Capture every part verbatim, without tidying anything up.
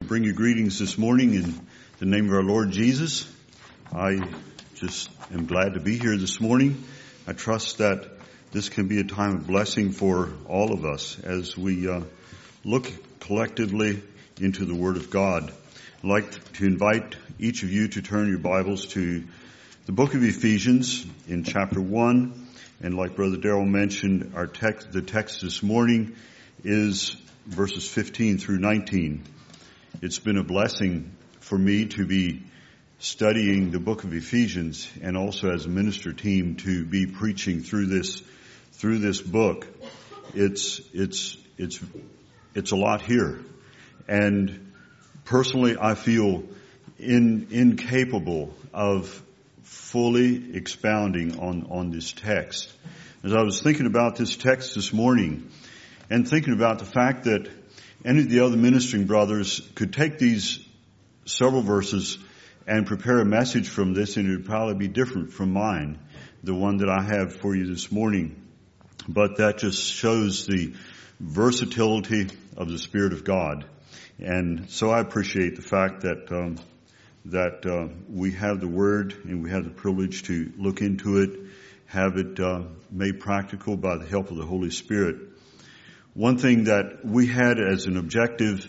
bring you greetings this morning in the name of our Lord Jesus. I just am glad to be here this morning. I trust that this can be a time of blessing for all of us as we uh, look collectively into the Word of God. I'd like to invite each of you to turn your Bibles to the book of Ephesians in chapter one. And like Brother Darrell mentioned, our text, the text this morning is verses fifteen through nineteen. It's been a blessing for me to be studying the book of Ephesians and also as a minister team to be preaching through this, through this book. It's, it's, it's, it's a lot here. And personally, I feel in, incapable of fully expounding on, on this text. As I was thinking about this text this morning and thinking about the fact that any of the other ministering brothers could take these several verses and prepare a message from this, and it would probably be different from mine, the one that I have for you this morning. But that just shows the versatility of the Spirit of God. And so I appreciate the fact that um, that uh, we have the Word and we have the privilege to look into it, have it uh, made practical by the help of the Holy Spirit. One thing that we had as an objective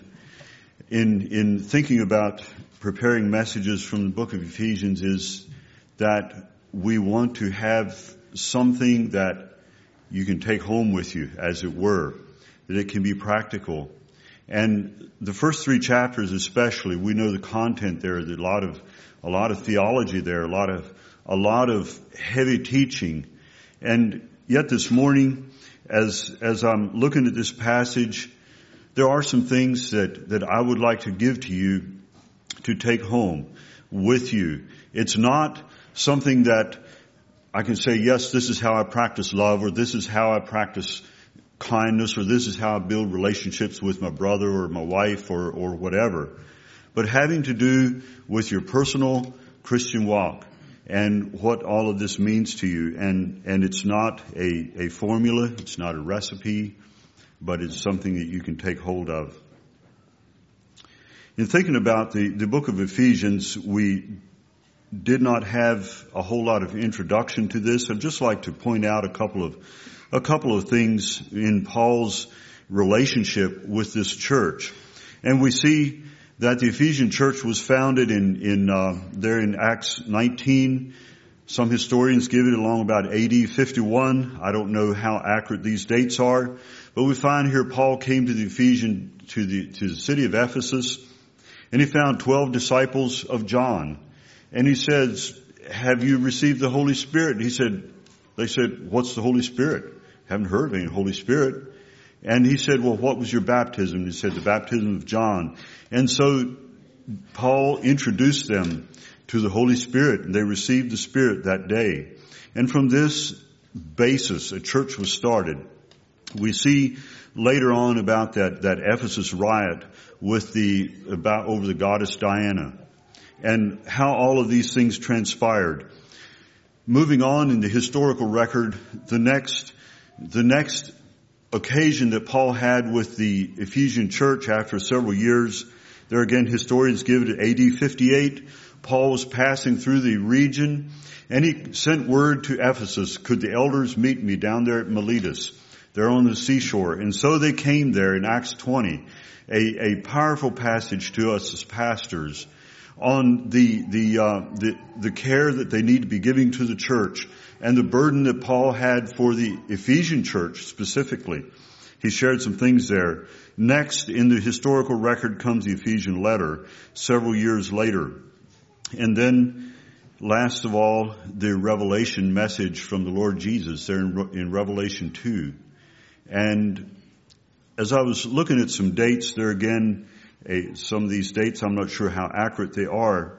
in in thinking about preparing messages from the book of Ephesians is that we want to have something that you can take home with you, as it were, that it can be practical. And the first three chapters especially, we know the content there, there's a lot of a lot of theology there, a lot of a lot of heavy teaching. And yet this morning, As, as I'm looking at this passage, there are some things that, that I would like to give to you to take home with you. It's not something that I can say, yes, this is how I practice love, or this is how I practice kindness, or this is how I build relationships with my brother or my wife or, or whatever. But having to do with your personal Christian walk and what all of this means to you. And, and it's not a, a formula, it's not a recipe, but it's something that you can take hold of. In thinking about the, the book of Ephesians, we did not have a whole lot of introduction to this. I'd just like to point out a couple of, a couple of things in Paul's relationship with this church. And we see that the Ephesian church was founded in, in, uh, there in Acts nineteen. Some historians give it along about A D fifty-one. I don't know how accurate these dates are, but we find here Paul came to the Ephesian, to the, to the city of Ephesus, and he found twelve disciples of John. And he says, have you received the Holy Spirit? And he said, they said, what's the Holy Spirit? Haven't heard of any Holy Spirit. And he said, well, what was your baptism? He said, the baptism of John. And so Paul introduced them to the Holy Spirit, and they received the Spirit that day. And from this basis, a church was started. We see later on about that, that Ephesus riot with the, about over the goddess Diana, and how all of these things transpired. Moving on in the historical record, the next, the next occasion that Paul had with the Ephesian church after several years, there again historians give it A D fifty-eight. Paul was passing through the region and he sent word to Ephesus, could the elders meet me down there at Miletus? They're on the seashore. And so they came there in Acts twenty, a, a powerful passage to us as pastors on the, the, uh, the, the care that they need to be giving to the church and the burden that Paul had for the Ephesian church specifically. He shared some things there. Next, in the historical record comes the Ephesian letter several years later. And then, last of all, the revelation message from the Lord Jesus there in, in Revelation two. And as I was looking at some dates there again, a, some of these dates, I'm not sure how accurate they are.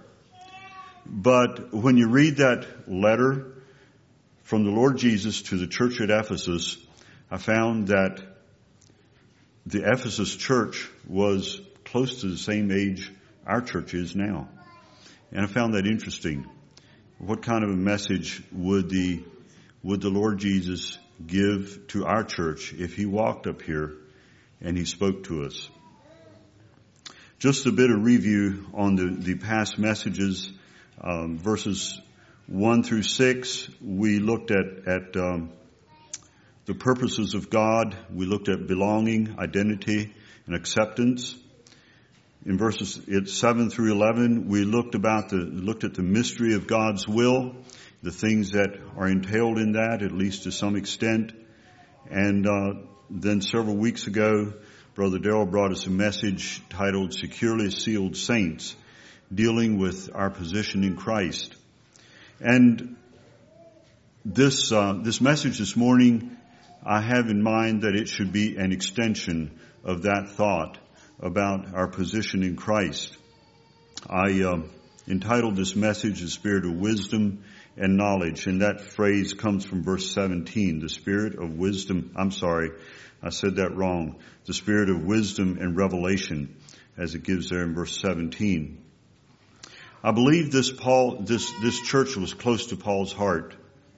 But when you read that letter from the Lord Jesus to the church at Ephesus, I found that the Ephesus church was close to the same age our church is now. And I found that interesting. What kind of a message would the, would the Lord Jesus give to our church if he walked up here and he spoke to us? Just a bit of review on the, the past messages, um, verses one through six. We looked at, at um, the purposes of God. We looked at belonging, identity, and acceptance. In verses it's seven through eleven, we looked about the looked at the mystery of God's will, the things that are entailed in that, at least to some extent. And uh, then several weeks ago, Brother Darrell brought us a message titled "Securely Sealed Saints," dealing with our position in Christ. And this uh, this message this morning, I have in mind that it should be an extension of that thought about our position in Christ. I uh, entitled this message, "The Spirit of Wisdom and Knowledge," and that phrase comes from verse seventeen, the Spirit of Wisdom, I'm sorry, I said that wrong, the Spirit of Wisdom and Revelation, as it gives there in verse seventeen. I believe this Paul, this, this church was close to Paul's heart.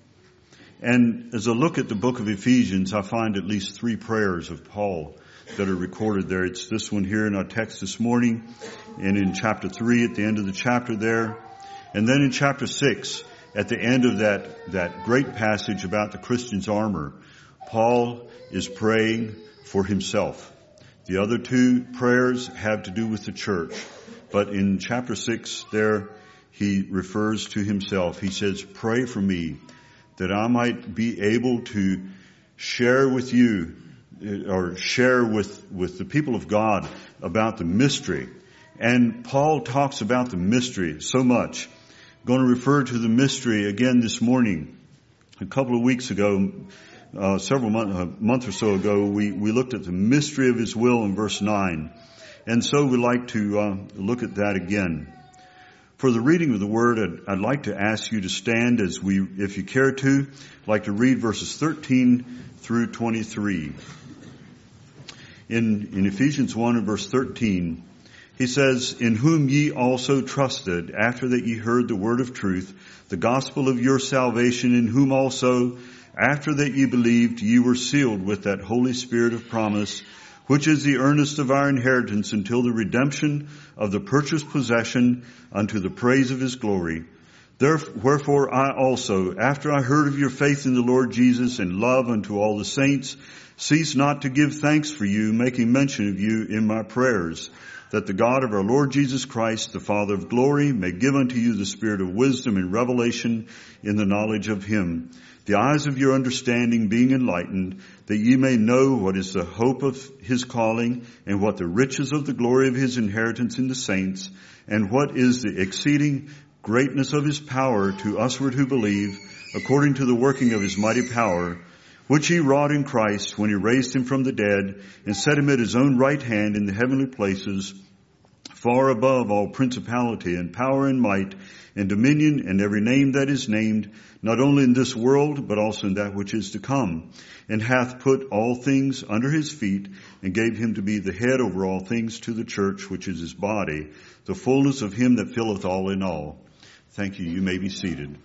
And as I look at the book of Ephesians, I find at least three prayers of Paul that are recorded there. It's this one here in our text this morning, and in chapter three at the end of the chapter there. And then in chapter six, at the end of that, that great passage about the Christian's armor, Paul is praying for himself. The other two prayers have to do with the church. But in chapter six there, he refers to himself. He says, "Pray for me that I might be able to share with you or share with, with the people of God about the mystery." And Paul talks about the mystery so much. I'm going to refer to the mystery again this morning. A couple of weeks ago, uh, several months, a month or so ago, we, we looked at the mystery of his will in verse nine. And so we'd like to uh, look at that again. For the reading of the Word, I'd, I'd like to ask you to stand as we, if you care to, I'd like to read verses thirteen through twenty-three. In, in Ephesians one and verse thirteen, he says, "In whom ye also trusted, after that ye heard the word of truth, the gospel of your salvation, in whom also, after that ye believed, ye were sealed with that Holy Spirit of promise, which is the earnest of our inheritance until the redemption of the purchased possession unto the praise of his glory. Wherefore I also, after I heard of your faith in the Lord Jesus and love unto all the saints, cease not to give thanks for you, making mention of you in my prayers, that the God of our Lord Jesus Christ, the Father of glory, may give unto you the spirit of wisdom and revelation in the knowledge of him, the eyes of your understanding being enlightened, that ye may know what is the hope of his calling, and what the riches of the glory of his inheritance in the saints, and what is the exceeding greatness of his power to usward who believe, according to the working of his mighty power, which he wrought in Christ when he raised him from the dead and set him at his own right hand in the heavenly places, far above all principality and power and might and dominion and every name that is named, not only in this world, but also in that which is to come, and hath put all things under his feet, and gave him to be the head over all things to the church, which is his body, the fullness of him that filleth all in all." Thank you. You may be seated.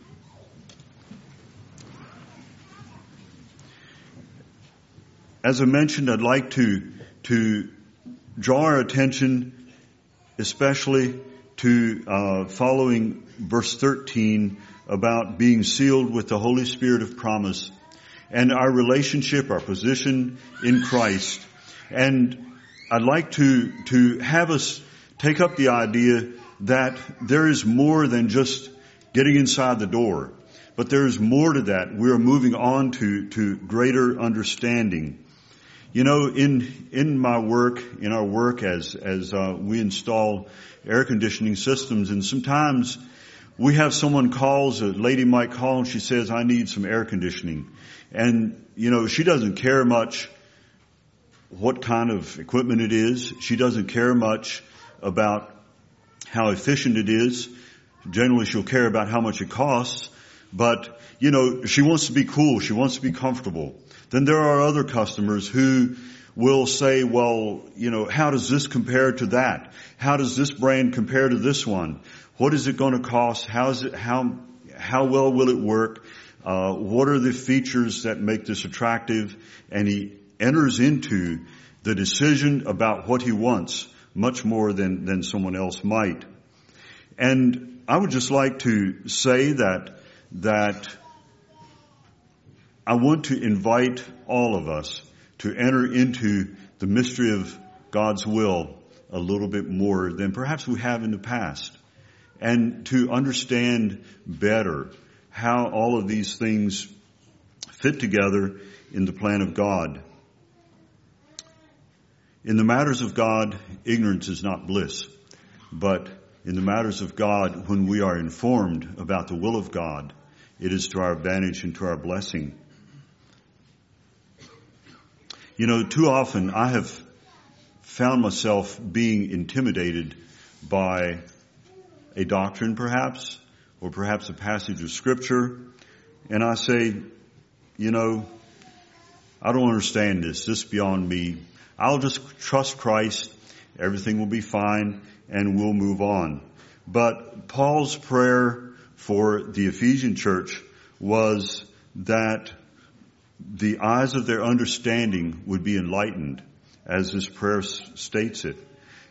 As I mentioned, I'd like to, to draw our attention especially to uh, following verse thirteen about being sealed with the Holy Spirit of promise and our relationship, our position in Christ. And I'd like to, to have us take up the idea that there is more than just getting inside the door, but there is more to that. We are moving on to, to greater understanding. You know, in, in my work, in our work as, as, uh, we install air conditioning systems, and sometimes we have someone calls, a lady might call and she says, "I need some air conditioning." And, you know, she doesn't care much what kind of equipment it is. She doesn't care much about how efficient it is. Generally, she'll care about how much it costs. But, you know, she wants to be cool. She wants to be comfortable. Then there are other customers who will say, well, you know, how does this compare to that? How does this brand compare to this one? What is it going to cost? How is it, how, how well will it work? Uh, what are the features that make this attractive? And he enters into the decision about what he wants much more than, than someone else might. And I would just like to say that, that I want to invite all of us to enter into the mystery of God's will a little bit more than perhaps we have in the past, and to understand better how all of these things fit together in the plan of God. In the matters of God, ignorance is not bliss, but in the matters of God, when we are informed about the will of God, it is to our advantage and to our blessing. You know, too often I have found myself being intimidated by a doctrine perhaps, or perhaps a passage of Scripture, and I say, you know, I don't understand this. This is beyond me. I'll just trust Christ. Everything will be fine, and we'll move on. But Paul's prayer for the Ephesian church was that the eyes of their understanding would be enlightened, as this prayer states it.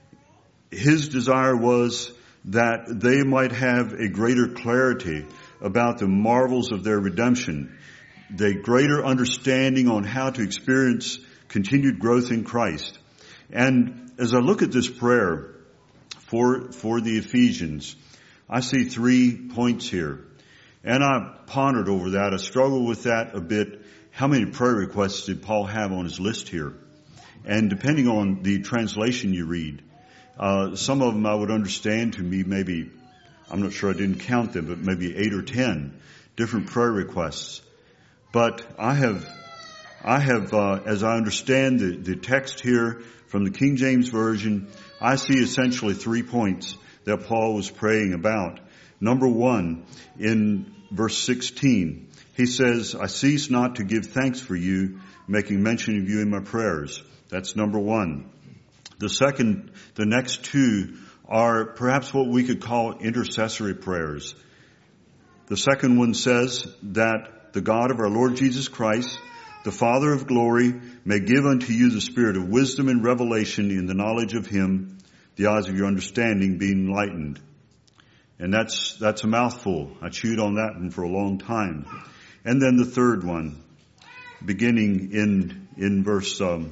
His desire was that they might have a greater clarity about the marvels of their redemption, the greater understanding on how to experience continued growth in Christ. And as I look at this prayer for, for the Ephesians, I see three points here. And I pondered over that. I struggled with that a bit. How many prayer requests did Paul have on his list here? And depending on the translation you read, uh, some of them I would understand to me maybe, I'm not sure, I didn't count them, but maybe eight or ten different prayer requests. But I have, I have, uh, as I understand the, the text here from the King James Version, I see essentially three points that Paul was praying about. Number one, in verse sixteen, he says, I cease not to give thanks for you, making mention of you in my prayers. That's number one. The second, the next two are perhaps what we could call intercessory prayers. The second one says that the God of our Lord Jesus Christ, the Father of glory, may give unto you the spirit of wisdom and revelation in the knowledge of him, the eyes of your understanding being enlightened. And that's, that's a mouthful. I chewed on that one for a long time. And then the third one, beginning in, in verse, um,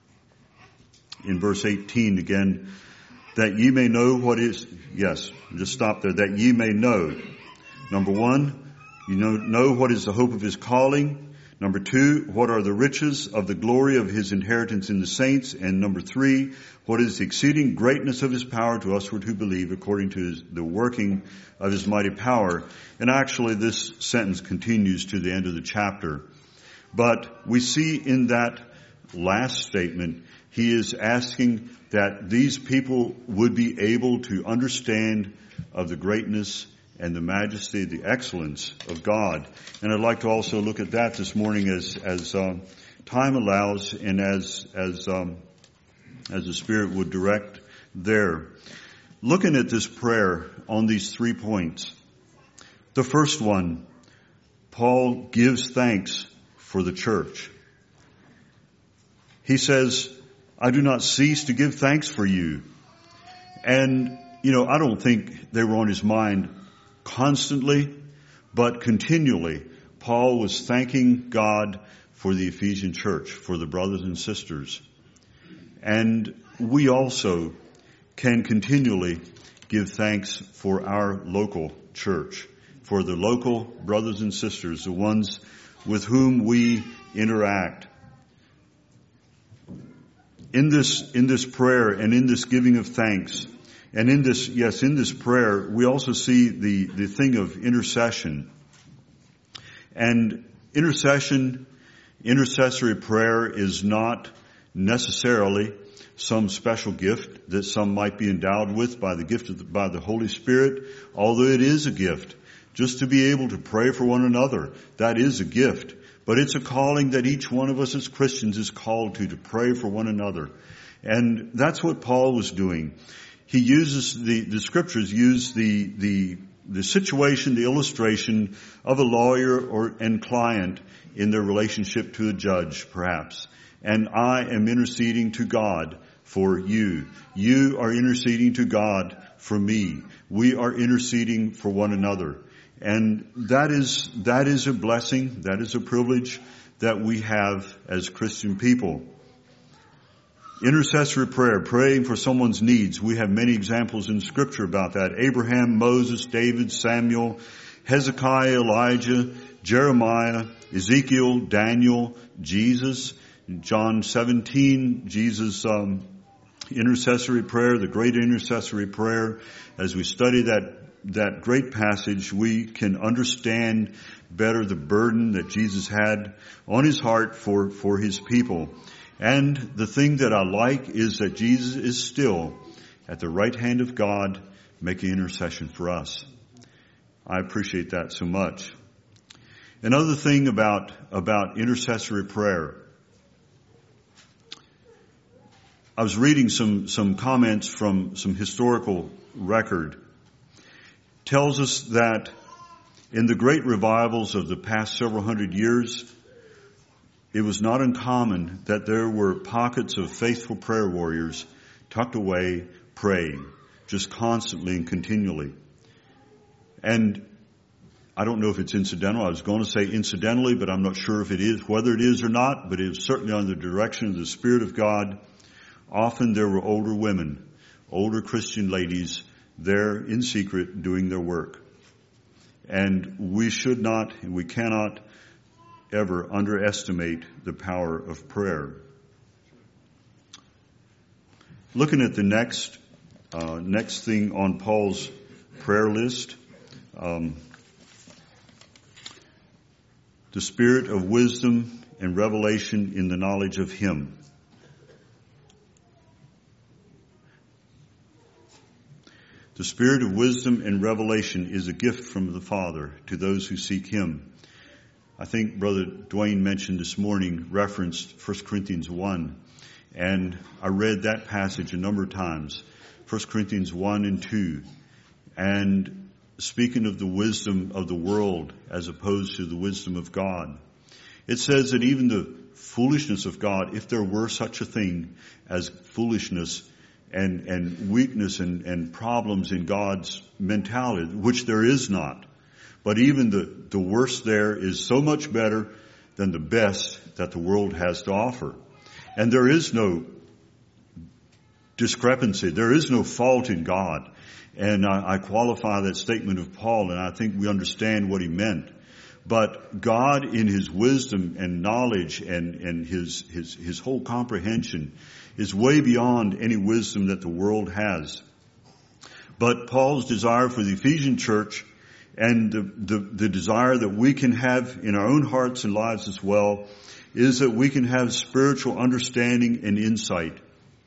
in verse eighteen again, that ye may know what is, yes, just stop there, that ye may know. Number one, you know, know what is the hope of his calling. Number two, what are the riches of the glory of his inheritance in the saints? And number three, what is the exceeding greatness of his power to usward who believe according to his, the working of his mighty power. And actually this sentence continues to the end of the chapter. But we see in that last statement, he is asking that these people would be able to understand of the greatness and the majesty, the excellence of God. And I'd like to also look at that this morning as, as, um, time allows and as, as, um, as the Spirit would direct there. Looking at this prayer on these three points. The first one, Paul gives thanks for the church. He says, I do not cease to give thanks for you. And, you know, I don't think they were on his mind constantly, but continually, Paul was thanking God for the Ephesian church, for the brothers and sisters. And we also can continually give thanks for our local church, for the local brothers and sisters, the ones with whom we interact. In this, in this prayer and in this giving of thanks, and in this, yes, in this prayer, we also see the, the thing of intercession. And intercession, intercessory prayer is not necessarily some special gift that some might be endowed with by the gift of the, by the Holy Spirit, although it is a gift. Just to be able to pray for one another, that is a gift. But it's a calling that each one of us as Christians is called to, to pray for one another. And that's what Paul was doing. He uses the, the scriptures use the, the, the situation, the illustration of a lawyer or, and client in their relationship to a judge, perhaps. And I am interceding to God for you. You are interceding to God for me. We are interceding for one another. And that is, that is a blessing. That is a privilege that we have as Christian people. Intercessory prayer, praying for someone's needs. We have many examples in Scripture about that. Abraham, Moses, David, Samuel, Hezekiah, Elijah, Jeremiah, Ezekiel, Daniel, Jesus. John seventeen, Jesus' um, intercessory prayer, the great intercessory prayer. As we study that that great passage, we can understand better the burden that Jesus had on his heart for, for his people. And the thing that I like is that Jesus is still at the right hand of God making intercession for us. I appreciate that so much. Another thing about, about intercessory prayer. I was reading some, some comments from some historical record. Tells us that in the great revivals of the past several hundred years, it was not uncommon that there were pockets of faithful prayer warriors tucked away praying, just constantly and continually. And I don't know if it's incidental. I was going to say incidentally, but I'm not sure if it is, whether it is or not, but it is certainly under the direction of the Spirit of God. Often there were older women, older Christian ladies there in secret doing their work. And we should not, and we cannot ever underestimate the power of prayer. Looking at the next, uh, next thing on Paul's prayer list, um, the spirit of wisdom and revelation in the knowledge of Him. The spirit of wisdom and revelation is a gift from the Father to those who seek Him. I think Brother Dwayne mentioned this morning, referenced First Corinthians one. And I read that passage a number of times. First Corinthians one and two. And speaking of the wisdom of the world as opposed to the wisdom of God. It says that even the foolishness of God, if there were such a thing as foolishness, and, and weakness and, and problems in God's mentality, which there is not. But even the, the worst there is so much better than the best that the world has to offer. And there is no discrepancy. There is no fault in God. And I, I qualify that statement of Paul, and I think we understand what he meant. But God, in His wisdom and knowledge and, and His, His, His whole comprehension, is way beyond any wisdom that the world has. But Paul's desire for the Ephesian church and the, the, the desire that we can have in our own hearts and lives as well is that we can have spiritual understanding and insight.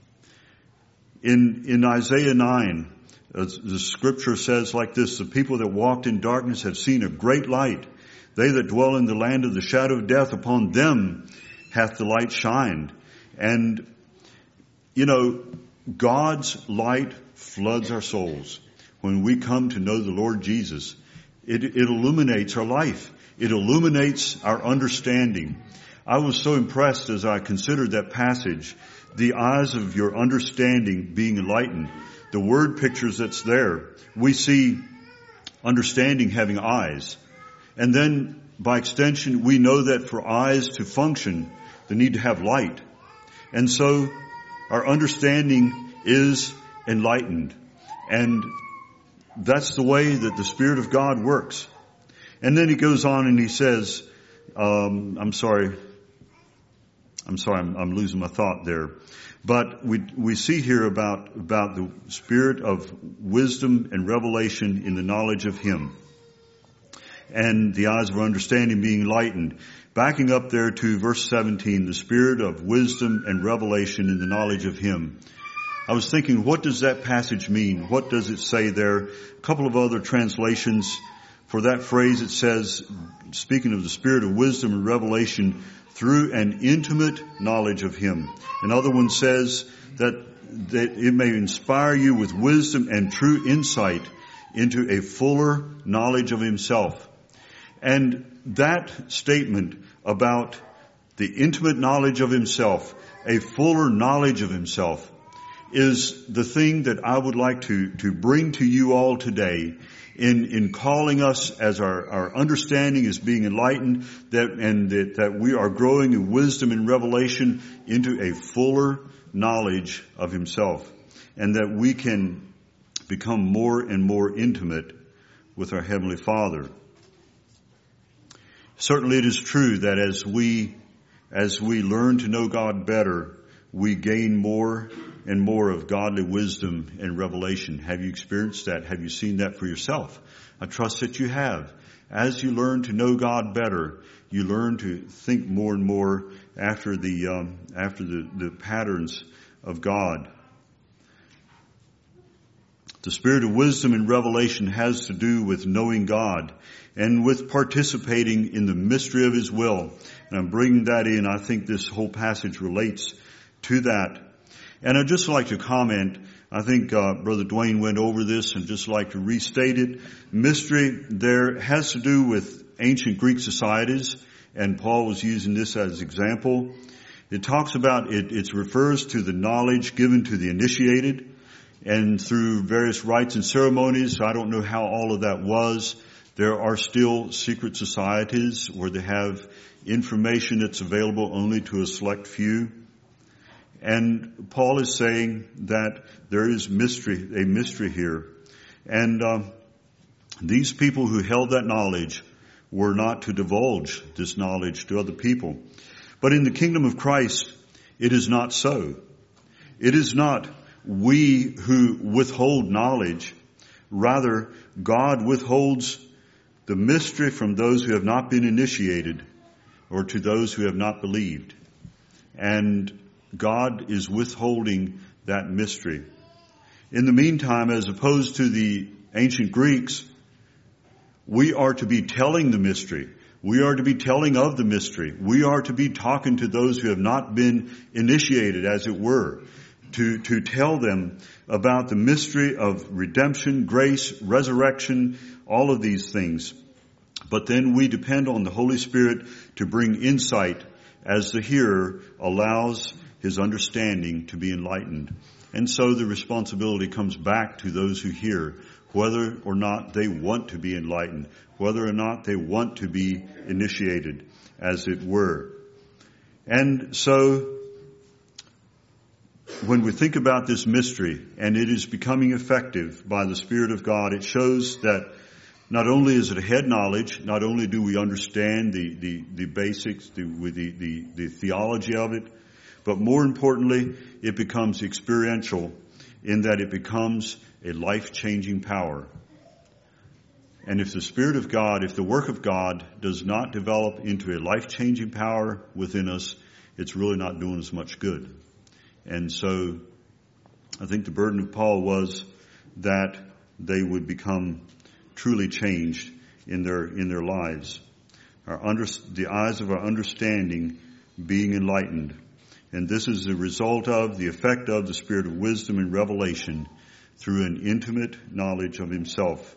In, in Isaiah nine, uh, the scripture says like this, the people that walked in darkness have seen a great light. They that dwell in the land of the shadow of death, upon them hath the light shined. And, you know, God's light floods our souls. When we come to know the Lord Jesus, it, it illuminates our life. It illuminates our understanding. I was so impressed as I considered that passage, the eyes of your understanding being enlightened. The word pictures that's there. We see understanding having eyes. And then, by extension, we know that for eyes to function, they need to have light. And so, our understanding is enlightened. And that's the way that the Spirit of God works. And then he goes on and he says, um, I'm sorry, I'm sorry, I'm, I'm losing my thought there. But we we see here about, about the spirit of wisdom and revelation in the knowledge of Him. And the eyes of our understanding being enlightened. Backing up there to verse seventeen, the spirit of wisdom and revelation in the knowledge of Him. I was thinking, what does that passage mean? What does it say there? A couple of other translations for that phrase, it says, speaking of the spirit of wisdom and revelation through an intimate knowledge of Him. Another one says that, that it may inspire you with wisdom and true insight into a fuller knowledge of Himself. And that statement about the intimate knowledge of Himself, a fuller knowledge of Himself, is the thing that I would like to, to bring to you all today in, in calling us as our, our understanding is being enlightened, that, and that, that we are growing in wisdom and revelation into a fuller knowledge of Himself, and that we can become more and more intimate with our Heavenly Father. Certainly it is true that as we, as we learn to know God better, we gain more and more of godly wisdom and revelation. Have you experienced that? Have you seen that for yourself? I trust that you have. As you learn to know God better, you learn to think more and more after the um, after the, the patterns of God. The spirit of wisdom and revelation has to do with knowing God and with participating in the mystery of His will. And I'm bringing that in. I think this whole passage relates to that. And I'd just like to comment, I think uh, Brother Dwayne went over this, and just like to restate it. Mystery there has to do with ancient Greek societies, and Paul was using this as an example. It talks about, it, it refers to the knowledge given to the initiated, and through various rites and ceremonies. I don't know how all of that was. There are still secret societies where they have information that's available only to a select few. And Paul is saying that there is mystery, a mystery here. And uh, these people who held that knowledge were not to divulge this knowledge to other people. But in the kingdom of Christ, it is not so. It is not we who withhold knowledge. Rather, God withholds the mystery from those who have not been initiated, or to those who have not believed. And God is withholding that mystery. In the meantime, as opposed to the ancient Greeks, we are to be telling the mystery. We are to be telling of the mystery. We are to be talking to those who have not been initiated, as it were, to, to tell them about the mystery of redemption, grace, resurrection, all of these things. But then we depend on the Holy Spirit to bring insight as the hearer allows his understanding to be enlightened. And so the responsibility comes back to those who hear, whether or not they want to be enlightened, whether or not they want to be initiated, as it were. And so when we think about this mystery, and it is becoming effective by the Spirit of God, it shows that not only is it a head knowledge, not only do we understand the, the, the basics, the, the, the, the theology of it, but more importantly, it becomes experiential in that it becomes a life-changing power. And if the Spirit of God, if the work of God does not develop into a life-changing power within us, it's really not doing us much good. And so I think the burden of Paul was that they would become truly changed in their in their lives. Our under, the eyes of our understanding being enlightened. And this is the result of, the effect of the spirit of wisdom and revelation through an intimate knowledge of Himself.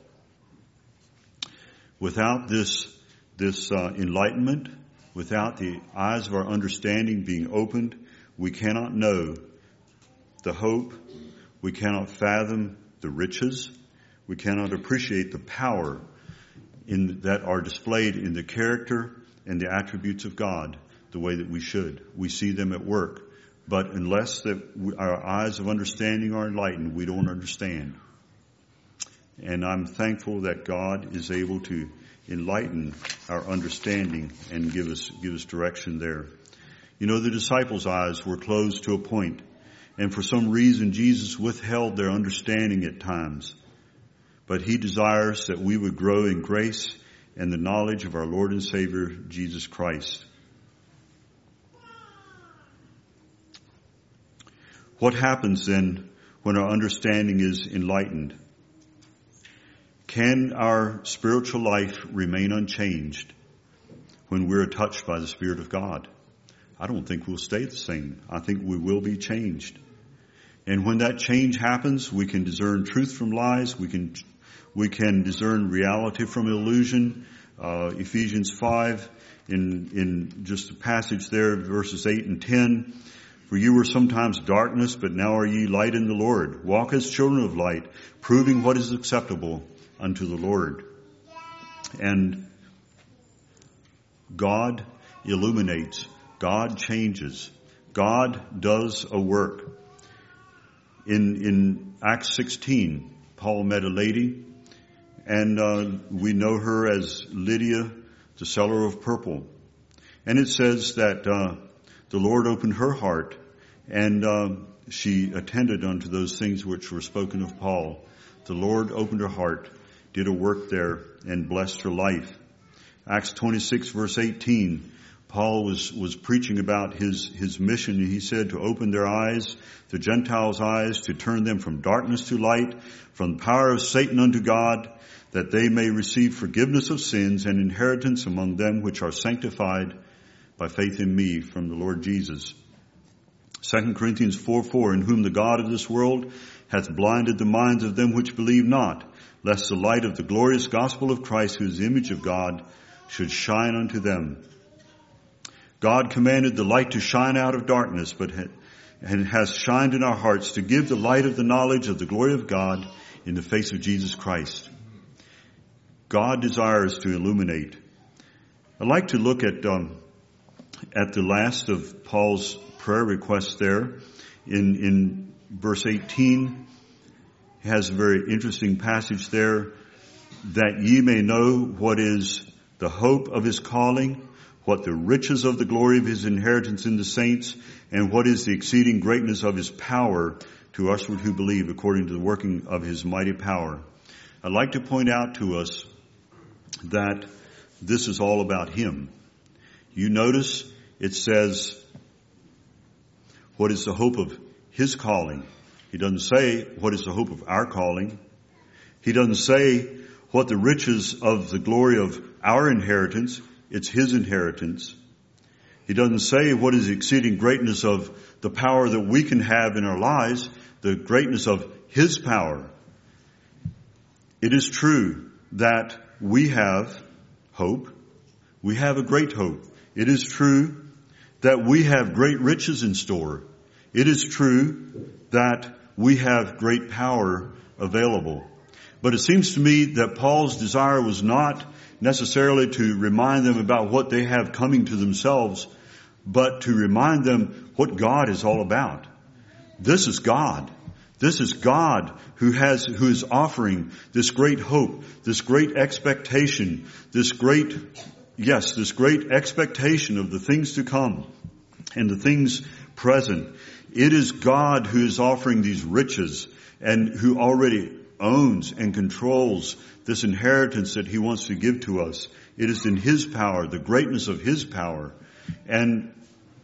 Without this, this uh, enlightenment, without the eyes of our understanding being opened, we cannot know the hope, we cannot fathom the riches, we cannot appreciate the power in, that are displayed in the character and the attributes of God the way that we should. We see them at work. But unless that we, our eyes of understanding are enlightened, we don't understand. And I'm thankful that God is able to enlighten our understanding and give us, give us direction there. You know, the disciples' eyes were closed to a point, and for some reason Jesus withheld their understanding at times. But He desires that we would grow in grace and the knowledge of our Lord and Savior, Jesus Christ. What happens then when our understanding is enlightened? Can our spiritual life remain unchanged when we're touched by the Spirit of God? I don't think we'll stay the same. I think we will be changed. And when that change happens, we can discern truth from lies. We can we can discern reality from illusion. Uh, Ephesians five, in in just a passage there, verses eight and ten. For you were sometimes darkness, but now are ye light in the Lord. Walk as children of light, proving what is acceptable unto the Lord. And God illuminates. God changes. God does a work. In, in Acts sixteen, Paul met a lady, and uh, we know her as Lydia, the seller of purple. And it says that uh, the Lord opened her heart, and uh, she attended unto those things which were spoken of Paul. The Lord opened her heart, did a work there, and blessed her life. Acts twenty-six, verse eighteen, Paul was, was preaching about his, his mission. He said to open their eyes, the Gentiles' eyes, to turn them from darkness to light, from the power of Satan unto God, that they may receive forgiveness of sins and inheritance among them which are sanctified by faith in me from the Lord Jesus. Second Corinthians four four, in whom the God of this world hath blinded the minds of them which believe not, lest the light of the glorious gospel of Christ, who is the image of God, should shine unto them. God commanded the light to shine out of darkness, but has shined in our hearts to give the light of the knowledge of the glory of God in the face of Jesus Christ. God desires to illuminate. I'd like to look at um, at the last of Paul's prayer requests there. In, in verse eighteen, he has a very interesting passage there. That ye may know what is the hope of his calling, what the riches of the glory of his inheritance in the saints, and what is the exceeding greatness of his power to us who believe, according to the working of his mighty power. I'd like to point out to us that this is all about him. You notice it says, what is the hope of his calling? He doesn't say, what is the hope of our calling? He doesn't say, what the riches of the glory of our inheritance. It's his inheritance. He doesn't say what is the exceeding greatness of the power that we can have in our lives, the greatness of his power. It is true that we have hope. We have a great hope. It is true that we have great riches in store. It is true that we have great power available. But it seems to me that Paul's desire was not necessarily to remind them about what they have coming to themselves, but to remind them what God is all about. This is God. This is God who has, who is offering this great hope, this great expectation, this great, yes, this great expectation of the things to come and the things present. It is God who is offering these riches and who already owns and controls this inheritance that he wants to give to us. It is in his power, the greatness of his power. And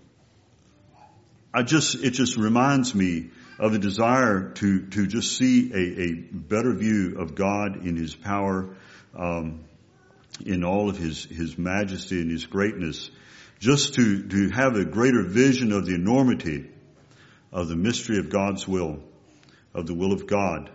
I just, it just reminds me of a desire to, to just see a, a better view of God in his power, um, in all of his, his majesty and his greatness. Just to, to have a greater vision of the enormity of the mystery of God's will, of the will of God.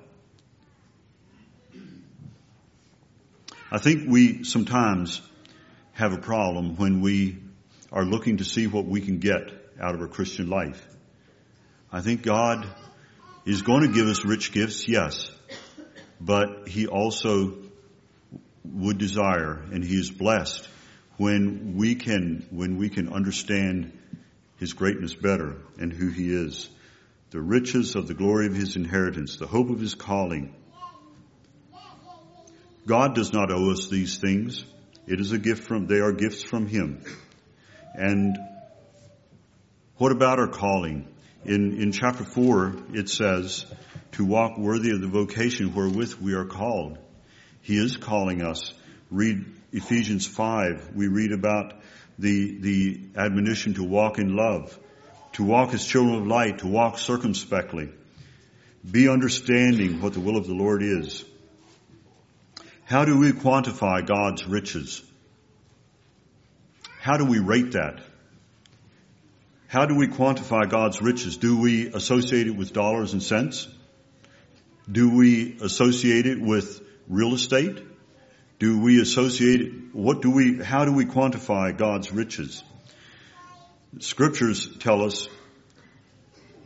I think we sometimes have a problem when we are looking to see what we can get out of our Christian life. I think God is going to give us rich gifts, yes, but he also would desire, and he is blessed when we can, when we can understand his greatness better and who he is. The riches of the glory of his inheritance, the hope of his calling. God does not owe us these things. It is a gift from, they are gifts from him. And what about our calling? In, in chapter four, it says to walk worthy of the vocation wherewith we are called. He is calling us. Read Ephesians five. We read about the, the admonition to walk in love, to walk as children of light, to walk circumspectly. Be understanding what the will of the Lord is. How do we quantify God's riches? How do we rate that? How do we quantify God's riches? Do we associate it with dollars and cents? Do we associate it with real estate? Do we associate it, what do we, how do we quantify God's riches? Scriptures tell us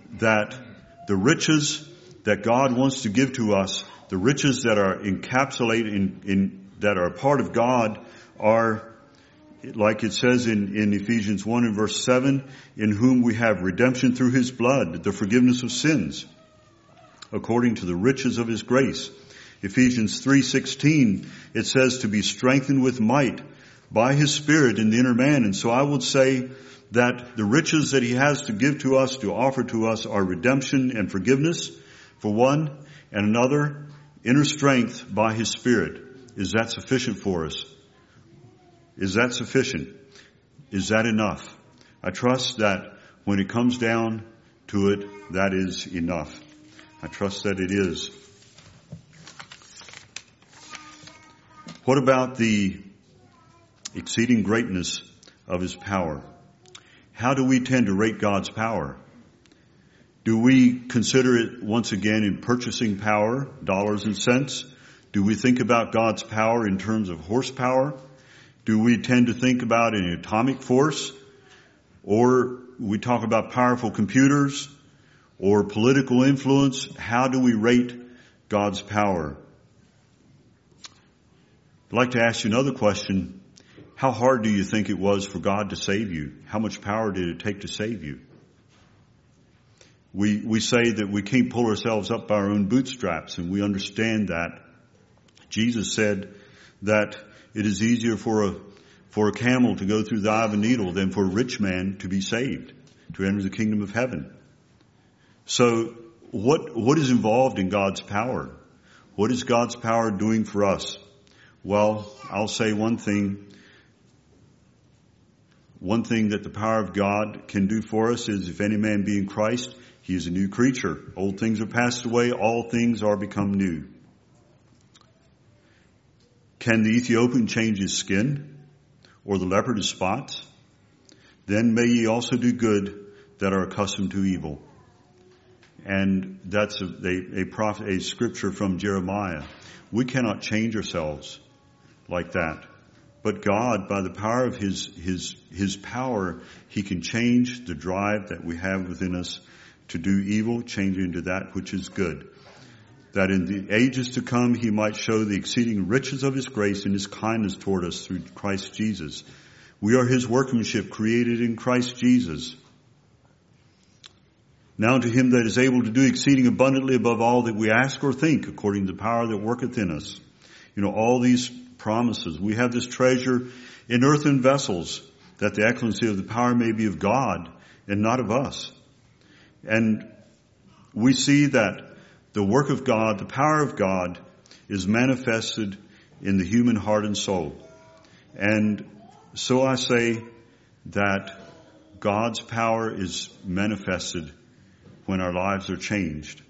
that the riches that God wants to give to us, the riches that are encapsulated in, in that are a part of God, are, like it says in, in Ephesians one and verse seven, in whom we have redemption through his blood, the forgiveness of sins, according to the riches of his grace. Ephesians three sixteen, it says to be strengthened with might by his Spirit in the inner man. And so I would say that the riches that he has to give to us, to offer to us, are redemption and forgiveness, for one, and another, inner strength by his Spirit. Is that sufficient for us? Is that sufficient? Is that enough? I trust that when it comes down to it, that is enough. I trust that it is. What about the exceeding greatness of his power? How do we tend to rate God's power? Do we consider it once again in purchasing power, dollars and cents? Do we think about God's power in terms of horsepower? Do we tend to think about an atomic force? Or we talk about powerful computers or political influence? How do we rate God's power? I'd like to ask you another question. How hard do you think it was for God to save you? How much power did it take to save you? We, we say that we can't pull ourselves up by our own bootstraps, and we understand that. Jesus said that it is easier for a, for a camel to go through the eye of a needle than for a rich man to be saved, to enter the kingdom of heaven. So what, what is involved in God's power? What is God's power doing for us? Well, I'll say one thing. One thing that the power of God can do for us is, if any man be in Christ, he is a new creature. Old things are passed away, all things are become new. Can the Ethiopian change his skin, or the leopard his spots? Then may ye also do good that are accustomed to evil. And that's a, a, a, prophet, a scripture from Jeremiah. We cannot change ourselves like that. But God, by the power of His, His, His power, He can change the drive that we have within us to do evil, change into that which is good. That in the ages to come, He might show the exceeding riches of His grace and His kindness toward us through Christ Jesus. We are His workmanship, created in Christ Jesus. Now to Him that is able to do exceeding abundantly above all that we ask or think, according to the power that worketh in us. You know, all these promises. We have this treasure in earthen vessels, that the excellency of the power may be of God and not of us. And we see that the work of God, the power of God, is manifested in the human heart and soul. And so I say that God's power is manifested when our lives are changed.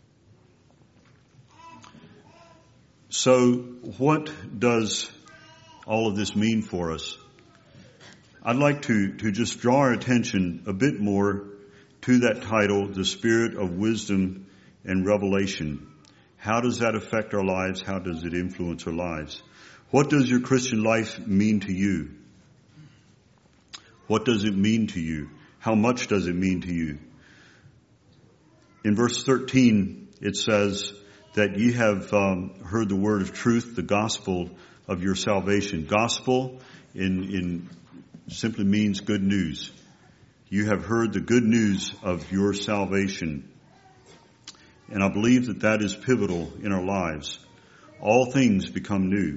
So what does all of this mean for us? I'd like to, to just draw our attention a bit more to that title, The Spirit of Wisdom and Revelation. How does that affect our lives? How does it influence our lives? What does your Christian life mean to you? What does it mean to you? How much does it mean to you? In verse thirteen, it says that ye have um, heard the word of truth, the gospel of your salvation. Gospel in, in simply means good news. You have heard the good news of your salvation. And I believe that that is pivotal in our lives. All things become new.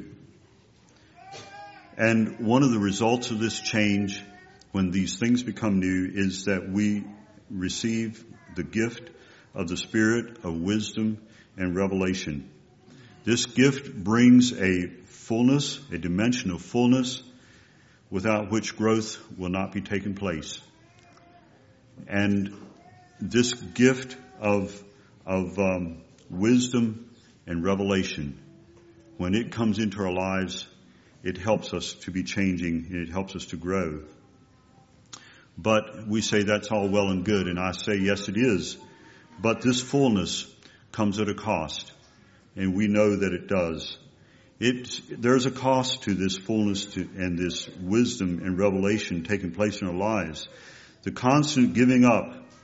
And one of the results of this change, when these things become new, is that we receive the gift of the Spirit of wisdom and revelation. This gift brings a fullness, a dimension of fullness, without which growth will not be taking place. And this gift of, of um, wisdom and revelation, when it comes into our lives, it helps us to be changing and it helps us to grow. But we say that's all well and good, and I say yes it is. But this fullness comes at a cost, and we know that it does. It, there's a cost to this fullness to, and this wisdom and revelation taking place in our lives. The constant giving up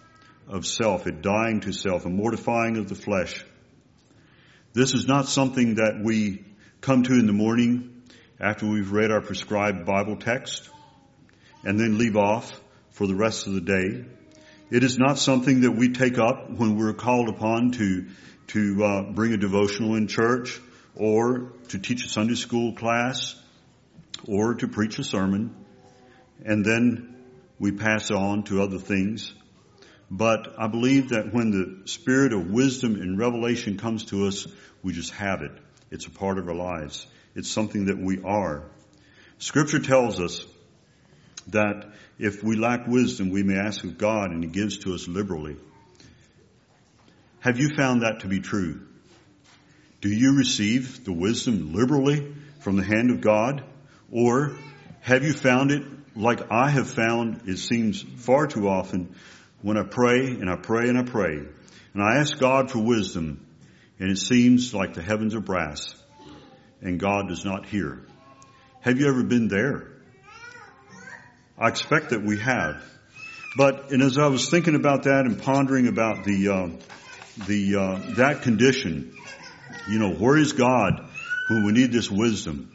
of self, a dying to self, a mortifying of the flesh. This is not something that we come to in the morning after we've read our prescribed Bible text and then leave off for the rest of the day. It is not something that we take up when we're called upon to to uh, bring a devotional in church, or to teach a Sunday school class, or to preach a sermon, and then we pass on to other things. But I believe that when the spirit of wisdom and revelation comes to us, we just have it. It's a part of our lives. It's something that we are. Scripture tells us that if we lack wisdom, we may ask of God, and He gives to us liberally. Have you found that to be true? Do you receive the wisdom liberally from the hand of God? Or have you found it like I have found, it seems far too often, when I pray and I pray and I pray, and I ask God for wisdom, and it seems like the heavens are brass, and God does not hear? Have you ever been there? I expect that we have. But, and as I was thinking about that and pondering about the, uh, the, uh, that condition, you know, where is God when we need this wisdom?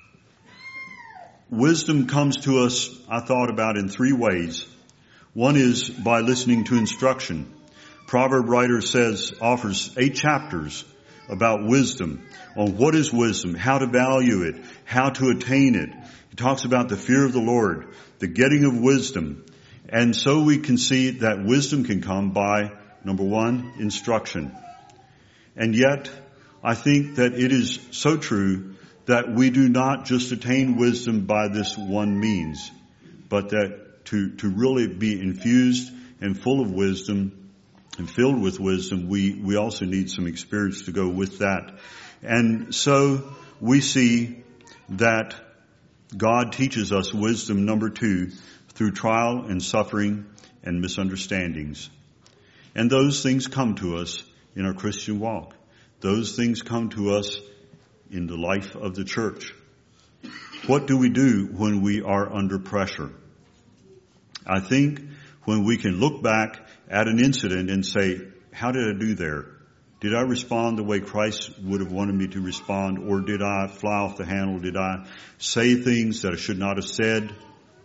Wisdom comes to us, I thought about, in three ways. One is by listening to instruction. Proverb writer says, offers eight chapters about wisdom, on what is wisdom, how to value it, how to attain it. He talks about the fear of the Lord, the getting of wisdom. And so we can see that wisdom can come by, number one, instruction. And yet, I think that it is so true that we do not just attain wisdom by this one means, but that to, to really be infused and full of wisdom and filled with wisdom, we, we also need some experience to go with that. And so we see that God teaches us wisdom, number two, through trial and suffering and misunderstandings. And those things come to us in our Christian walk. Those things come to us in the life of the church. What do we do when we are under pressure? I think when we can look back at an incident and say, how did I do there? Did I respond the way Christ would have wanted me to respond? Or did I fly off the handle? Did I say things that I should not have said?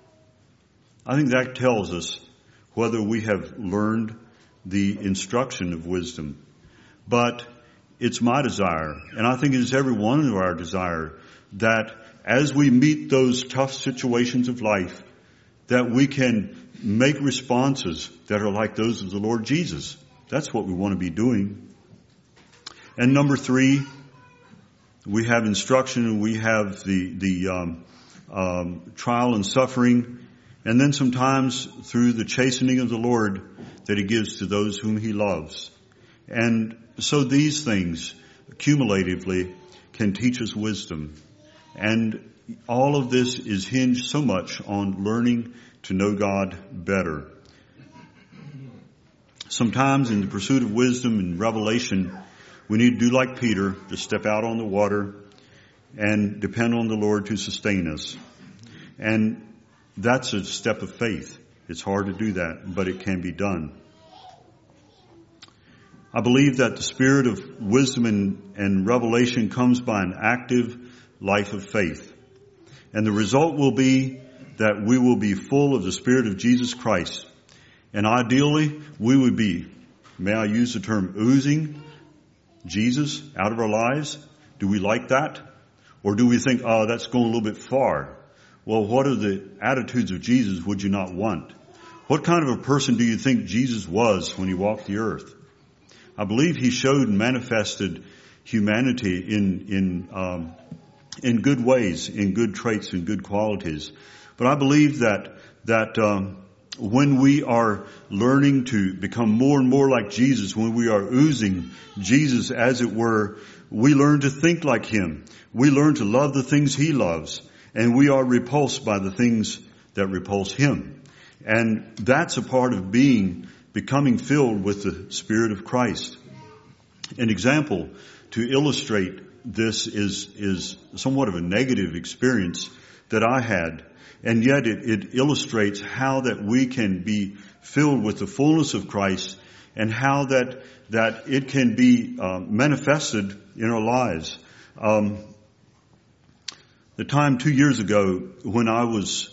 I think that tells us whether we have learned the instruction of wisdom. But it's my desire, and I think it is every one of our desire, that as we meet those tough situations of life, that we can make responses that are like those of the Lord Jesus. That's what we want to be doing. And number three, we have instruction, and we have the the um, um, trial and suffering, and then sometimes through the chastening of the Lord that He gives to those whom He loves. And so these things cumulatively can teach us wisdom. And all of this is hinged so much on learning to know God better. Sometimes in the pursuit of wisdom and revelation, we need to do like Peter, to step out on the water and depend on the Lord to sustain us. And that's a step of faith. It's hard to do that, but it can be done. I believe that the spirit of wisdom and, and revelation comes by an active life of faith. And the result will be that we will be full of the Spirit of Jesus Christ. And ideally, we would be, may I use the term, oozing Jesus out of our lives? Do we like that? Or do we think, oh, that's going a little bit far? Well, what are the attitudes of Jesus would you not want? What kind of a person do you think Jesus was when He walked the earth? I believe He showed and manifested humanity in in um, in good ways, in good traits and good qualities. But I believe that that um, when we are learning to become more and more like Jesus, when we are oozing Jesus, as it were, we learn to think like Him. We learn to love the things He loves, and we are repulsed by the things that repulse Him. And that's a part of being becoming filled with the Spirit of Christ. An example to illustrate this is, is somewhat of a negative experience that I had. and yet it, it illustrates how that we can be filled with the fullness of Christ, and how that that it can be uh, manifested in our lives. Um, the time two years ago when I was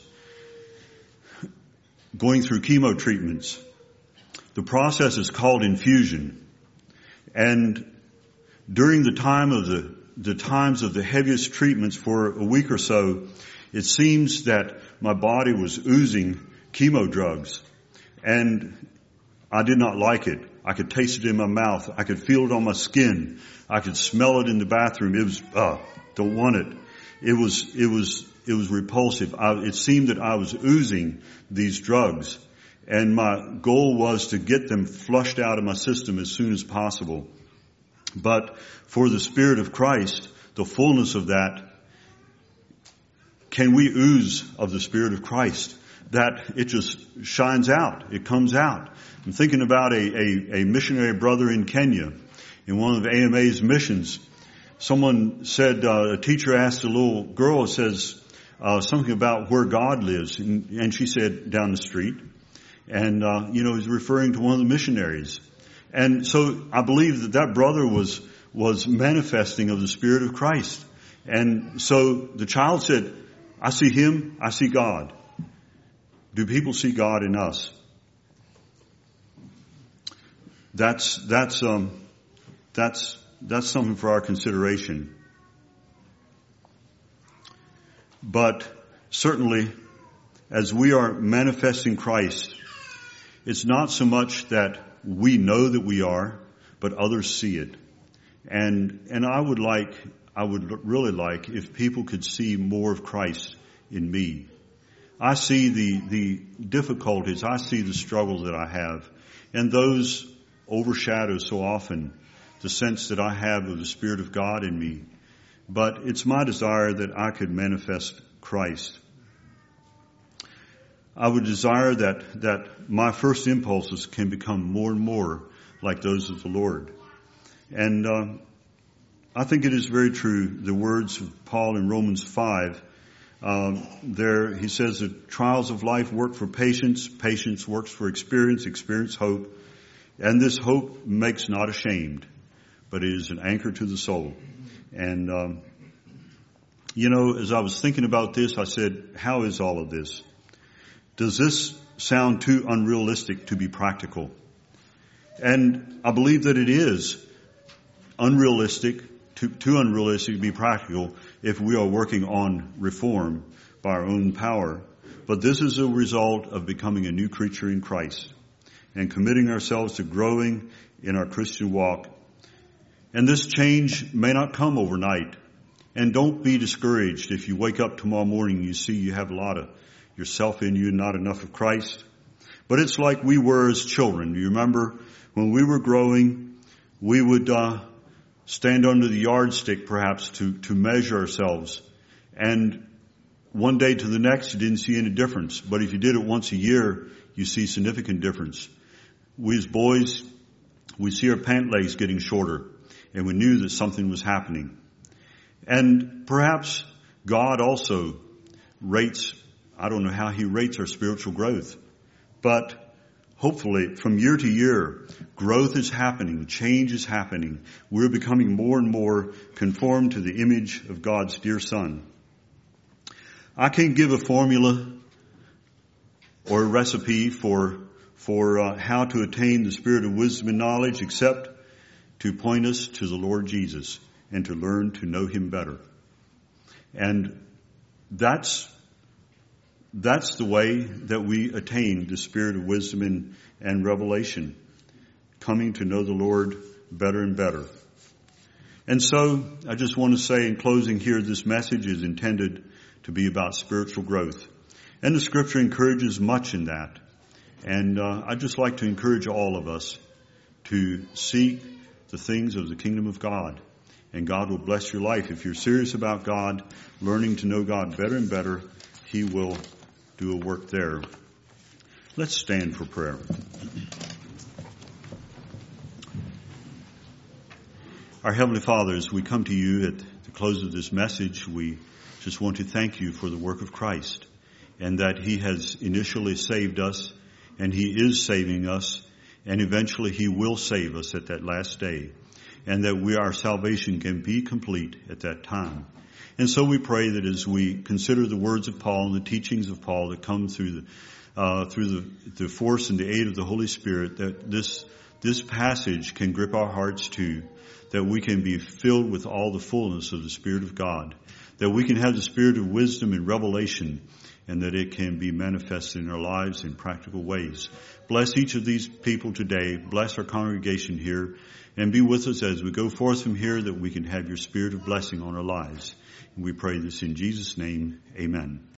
going through chemo treatments, the process is called infusion, and during the time of the the times of the heaviest treatments for a week or so, it seems that my body was oozing chemo drugs, and I did not like it. I could taste it in my mouth. I could feel it on my skin. I could smell it in the bathroom. It was, uh, don't want it. It was, it was, it was repulsive. I, it seemed that I was oozing these drugs, and my goal was to get them flushed out of my system as soon as possible. But for the Spirit of Christ, the fullness of that, can we ooze of the Spirit of Christ? That it just shines out. It comes out. I'm thinking about a, a, a missionary brother in Kenya, in one of the A M A's missions. Someone said, uh, a teacher asked a little girl, says, uh, something about where God lives. And, and she said, down the street. And, uh, you know, he's referring to one of the missionaries. And so I believe that that brother was, was manifesting of the Spirit of Christ. And so the child said, I see him, I see God. Do people see God in us? That's, that's, um, that's, that's something for our consideration. But certainly, as we are manifesting Christ, it's not so much that we know that we are, but others see it. And, and I would like, I would really like if people could see more of Christ in me. I see the, the difficulties, I see the struggles that I have, and those overshadow so often the sense that I have of the Spirit of God in me. But it's my desire that I could manifest Christ. I would desire that, that my first impulses can become more and more like those of the Lord. And uh, I think it is very true, the words of Paul in Romans five, um, there he says that trials of life work for patience, patience works for experience, experience hope, and this hope makes not ashamed, but it is an anchor to the soul. And, um, you know, as I was thinking about this, I said, how is all of this? Does this sound too unrealistic to be practical? And I believe that it is unrealistic, too, too unrealistic to be practical if we are working on reform by our own power. But this is a result of becoming a new creature in Christ and committing ourselves to growing in our Christian walk. And this change may not come overnight. And don't be discouraged if you wake up tomorrow morning and you see you have a lot of yourself in you and not enough of Christ. But it's like we were as children. You remember when we were growing, we would uh, stand under the yardstick perhaps to, to measure ourselves. And one day to the next, you didn't see any difference. But if you did it once a year, you see significant difference. We as boys, we see our pant legs getting shorter, and we knew that something was happening. And perhaps God also rates, I don't know how he rates our spiritual growth, but hopefully from year to year, growth is happening, change is happening. We're becoming more and more conformed to the image of God's dear Son. I can't give a formula or a recipe for for uh, how to attain the spirit of wisdom and knowledge except to point us to the Lord Jesus and to learn to know him better. And that's That's the way that we attain the spirit of wisdom and, and revelation, coming to know the Lord better and better. And so I just want to say in closing here, this message is intended to be about spiritual growth. And the scripture encourages much in that. And uh, I'd just like to encourage all of us to seek the things of the kingdom of God. And God will bless your life. If you're serious about God, learning to know God better and better, he will do a work there. Let's stand for prayer. Our Heavenly Father, as we come to you at the close of this message, we just want to thank you for the work of Christ and that he has initially saved us, and he is saving us, and eventually he will save us at that last day, and that we, our salvation can be complete at that time. And so we pray that as we consider the words of Paul and the teachings of Paul that come through the uh, through the, the force and the aid of the Holy Spirit, that this this passage can grip our hearts too, that we can be filled with all the fullness of the Spirit of God, that we can have the spirit of wisdom and revelation, and that it can be manifested in our lives in practical ways. Bless each of these people today. Bless our congregation here, and be with us as we go forth from here, that we can have your spirit of blessing on our lives. And we pray this in Jesus' name. Amen.